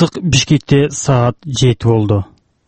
ыстык Бишкекте саат 7 болду.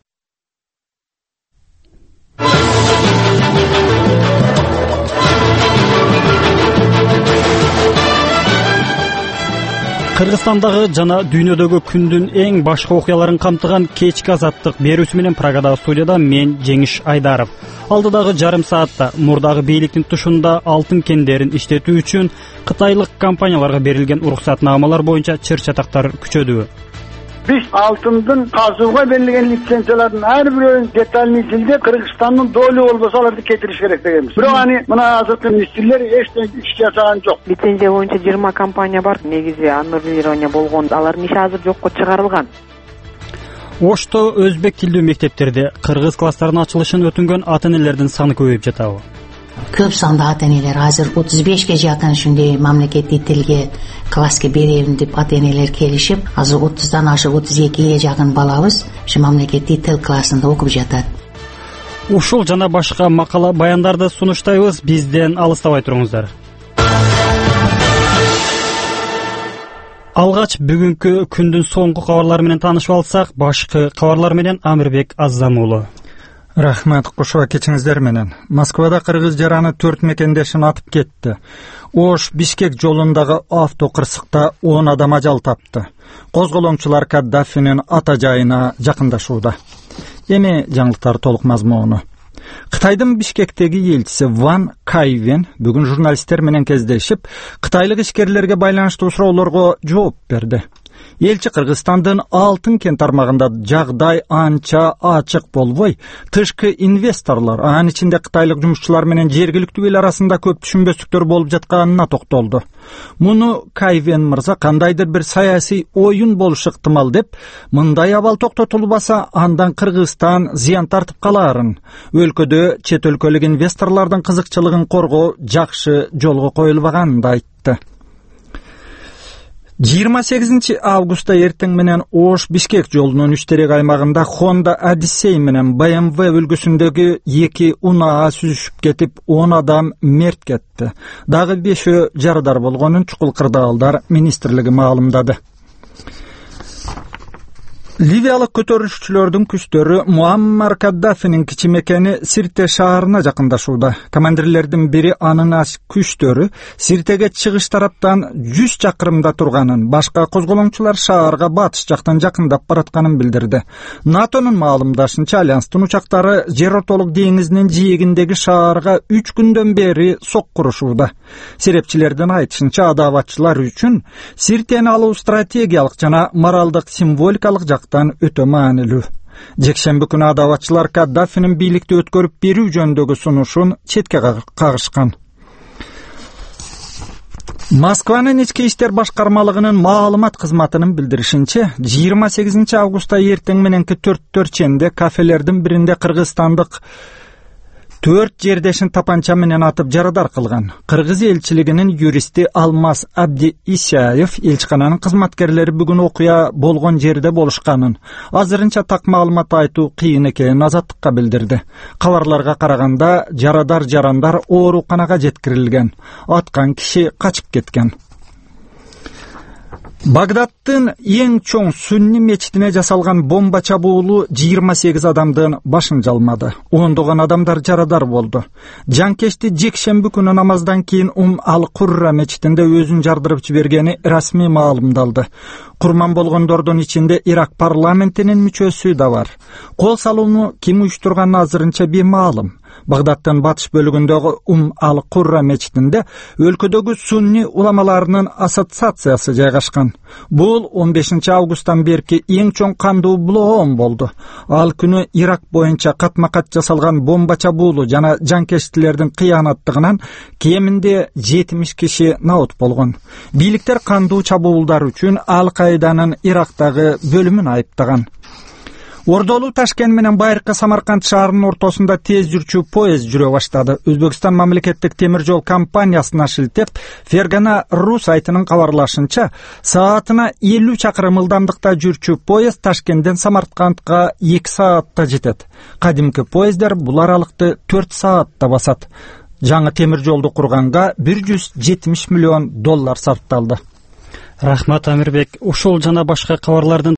Кыргызстандагы жана дүйнөдөгү күндүн эң башкы окуяларын камтыган кечки азаттык берүүсү менен Прагадагы студияда мен Жеңиш Айдаров. Алдыдагы жарым саатта мурдагы бийликтин тушунда алтын кендерин иштетүү үчүн кытайлык компанияларга берилген уруксатнамалар боюнча чыр-чатактар күчөдү. Biz altından kazığa verilen lisansiyaların her birinin detayını izledi. Kırgızistan'ın dolu olmasa alardı getiriş gerek degemiz. Biro hani buna hazırlıklı ministrler iş жасаган жок. Лицензия боюнча 20 компания бар. Негизи аннулирование болгон. Алардын иши азыр жокко чыгарылган. Ошто өзбек тилдүү мектептерде кыргыз класстарынын ачылышын өтүнгөн ата-энелердин саны көбөйүп жатабы? Көп санда ата-энелер азыр 35ге жакын ушундай мамлекеттик тилге класска беребин деп ата-энелер келишип, азыр 30дан ашык 32ге жакын балабыз ушу мамлекеттик тил классында окуп жатат. Ушул жана башка макала баяндарды сунуштайбыз, бизден алыстабай туруңуздар. Алгач бүгүнкү күндүн соңку кабарлары менен таанышып алсак, башкы кабарлар менен Амирбек Аззам уулу. Рахмат, кошуа кечиңиздер менен. Москвада кыргыз жараны 4 мекендешин атып кетти. Ош Бишкек жолундагы автокырсыкта 10 адам ажал тапты. Козголоңчулар Каддафинин ата жайына жакындашууда. Эми жаңылыктар толук мазмуну. Кытайдын Бишкектеги элчиси Ван Кайвен бүгүн журналисттер менен кездешип, кытайлык ишкерлерге байланыштуу суроолорго жооп берди. Элчи Кыргызстандын алтын кен тармагында жагдай анча ачык болбой, тышкы инвесторлор, анын ичинде кытайлык жумушчулар менен жергиликтүү эл арасында көп түшүнбөстүктөр болуп жатканына токтолду. Муну Кайвен мырза кандайдыр бир саясий оюн болушу ыктымал деп, мындай абал токтотулбаса, андан Кыргызстан зыян тартып калаарын, өлкөдө чет өлкөлүк инвесторлордун кызыкчылыгын коргоо жакшы жолго коюлбаганын да айтты. 28 августта эртең менен Ош Бишкек жолунун үчтерек аймагында Honda Odyssey менен BMW үлгүсүндөгү 2 унаа сүзүшүп кетип, 10 адам мерт кетти. Дагы 5 жарадар болгонун чукул кырдаалдар министрлиги маалымдады. Ливиялык көтөрүлүшчүлөрдүн күчтөрү Муаммар Каддафинин кичи мекени Сирте шаарына жакындашууда. Командирлердин бири анын күчтөрү Сиртеге чыгыш тараптан 100 чакырымда турганын, башка козголоңчулар шаарга батыш жактан жакындап баратканын билдирди. НАТОнун маалымдашынча, альянстын учактары жер ортолук деңизинин жээгиндеги шаарга 3 күндөн бери соккурушууда. Серепчилердин айтышынча, адаватчылар үчүн Сиртени алуу стратегиялык жана моралдык символикалык өтө маанилүү. Жекшемби күнү адаватчылар Каддафинин бийликти өткөрүп берүү жөнүндөгү сунушун четке кагышкан. Москванын ички иштер башкармалыгынын маалымат кызматынын билдиришинче, 28 августта эртең мененки 4 ченде кафелердин биринде кыргызстандык 4 жердешин тапанча менен атып жарадар кылган. Кыргыз элчилигинин юристи Алмаз Абди Исаев элчкананын кызматкерлери бүгүн окуя болгон жерде болушканын, азырынча так маалымат айтуу кыйын экенин Азаттыкка билдирди. Кабарларга караганда жарандар ооруканага жеткирилген. Аткан киши качып кеткен. Багдадтын эң чоң сунни мечитине жасалган бомба чабуулу 28 адамдын башын жалмады. Ондогон адамдар жарадар болду. Жанкешти жекшемби күнү намаздан кийин Ал-Курра мечитинде өзүн жардырып жибергени расмий маалымдалды. Курман болгондордун ичинде Ирак парламентинин мүчөсү да бар. Кол салууну ким уюштурганы азырынча беймаалым. Багдадтын батыш бөлүгүндөгү Ал-Курра мечитинде өлкөдөгү сунни уламаларынын ассоциациясы жайгашкан. Бул 15 августтан берки эң чоң кандуу блоом болду. Ал күнү Ирак боюнча катма-кат жасалган бомба чабуулу жана жанкештилердин кыянаттыгынан кеминде 70 киши наут болгон. Бийликтер кандуу чабуулдар үчүн Ал-Каиданын Ирактагы бөлүмүн айыптаган. Ордолу Ташкент менен байыркы Самарканд шаарынын ортосунда тез жүрчү поезд жүрө баштады. Өзбекстан мамлекеттик темир жол компаниясына шилтеп, Фергана.ру сайтынын кабарлашынча, саатына 50 чакырым ылдамдыкта жүрчү поезд Ташкенттен Самаркандга 2 саатта жетет. Кадимки поездер бул аралыкты 4 саатта басат. Жаңы темир жолду курганга $170 миллион сарпталды. Рахмат Амирбек. Ушул жана башка кабарлардын